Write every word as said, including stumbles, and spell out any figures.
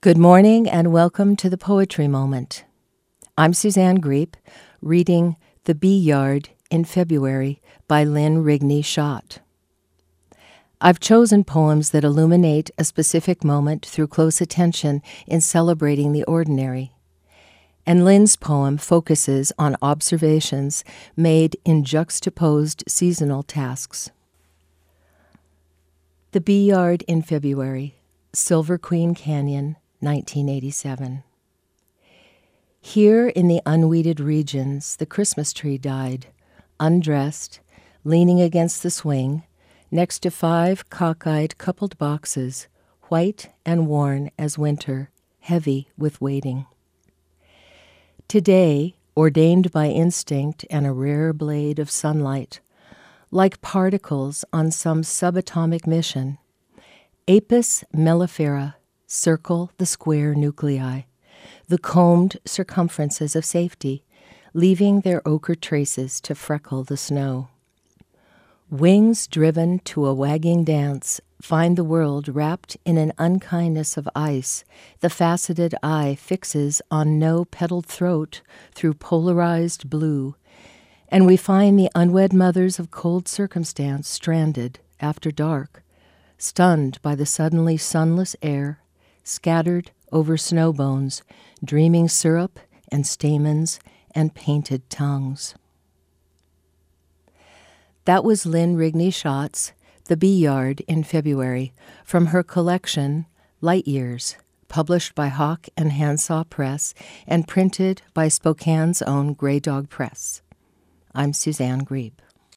Good morning and welcome to the Poetry Moment. I'm Suzanne Griepp, reading The Bee Yard in February by Lynn Rigney Schott. I've chosen poems that illuminate a specific moment through close attention in celebrating the ordinary. And Lynn's poem focuses on observations made in juxtaposed seasonal tasks. The Bee Yard in February, Silver Queen Canyon, nineteen eighty-seven. Here in the unweeded regions, the Christmas tree died, undressed, leaning against the swing, next to five cockeyed coupled boxes, white and worn as winter, heavy with waiting. Today, ordained by instinct and a rare blade of sunlight, like particles on some subatomic mission, Apis mellifera circle the square nuclei, the combed circumferences of safety, leaving their ochre traces to freckle the snow. Wings driven to a wagging dance find the world wrapped in an unkindness of ice the faceted eye fixes on no petaled throat through polarized blue, and we find the unwed mothers of cold circumstance stranded after dark, stunned by the suddenly sunless air, scattered over snow bones, dreaming syrup and stamens and painted tongues. That was Lynn Rigney Schott's The Bee Yard in February, from her collection Light Years, published by Hawk and Handsaw Press and printed by Spokane's own Grey Dog Press. I'm Suzanne Griepp.